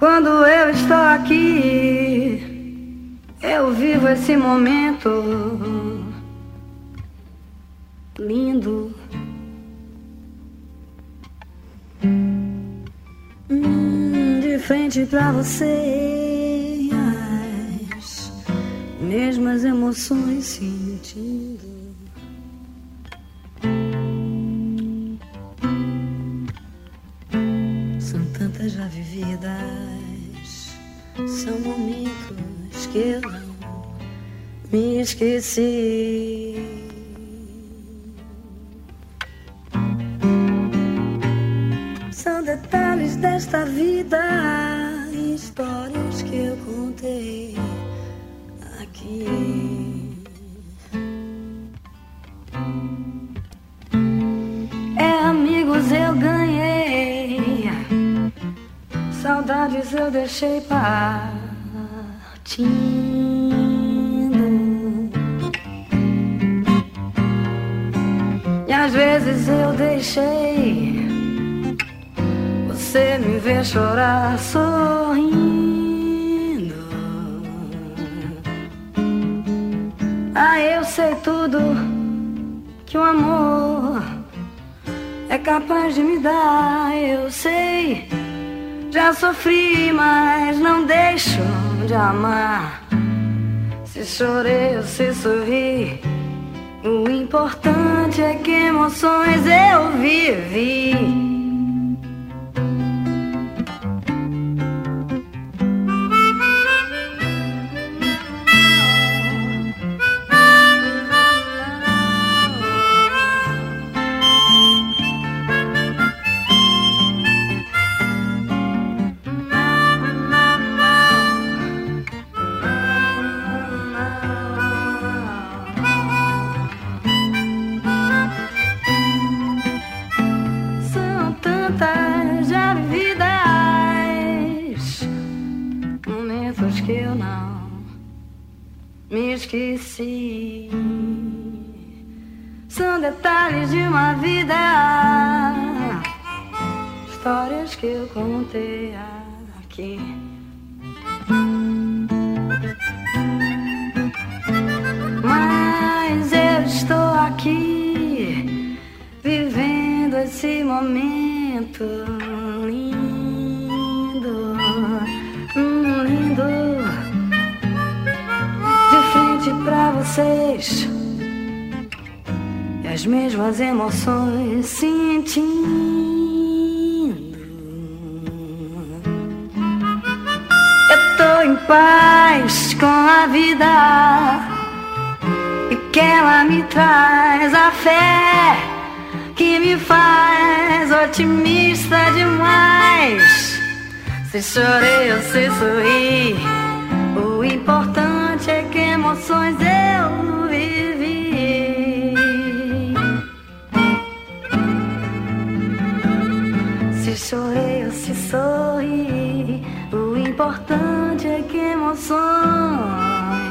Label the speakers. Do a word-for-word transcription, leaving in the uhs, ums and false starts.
Speaker 1: Quando eu estou aqui, eu vivo esse momento lindo. Hum, de frente pra você, as mesmas emoções sentindo. São tantas já vividas, são momentos que eu não me esqueci. São detalhes desta vida, histórias que eu contei aqui. É, amigos eu ganhei, saudades eu deixei partindo. E às vezes eu deixei você me ver chorar sorrindo. Ah, eu sei tudo que o amor é capaz de me dar. Eu sei, já sofri, mas não deixo de amar. Se chorei ou se sorri, o importante é que emoções eu vivi. Já vividas, momentos que eu não me esqueci. São detalhes de uma vida, histórias que eu contei aqui. Mas eu estou aqui, vivendo esse momento lindo, hum, lindo. De frente pra vocês, e as mesmas emoções sentindo. Eu tô em paz com a vida, e que ela me traz a fé que me faz otimista demais. Se chorei ou se sorri, o importante é que emoções eu vivi. Se chorei ou se sorri, o importante é que emoções